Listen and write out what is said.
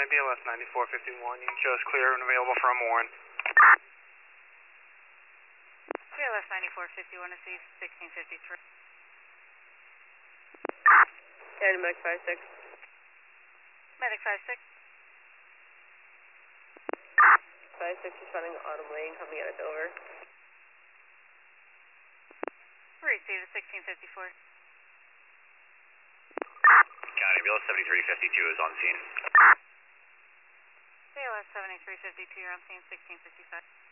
County BLS 9451. You can show us clear and available for a Warren. BLS 9451 to see 1653. And Medic 56. Medic 56. 56 responding to Autumn Lane coming out of Dover. Receive 1654. County BLS 7352 is on scene. BLS 7352, you're on scene 1655.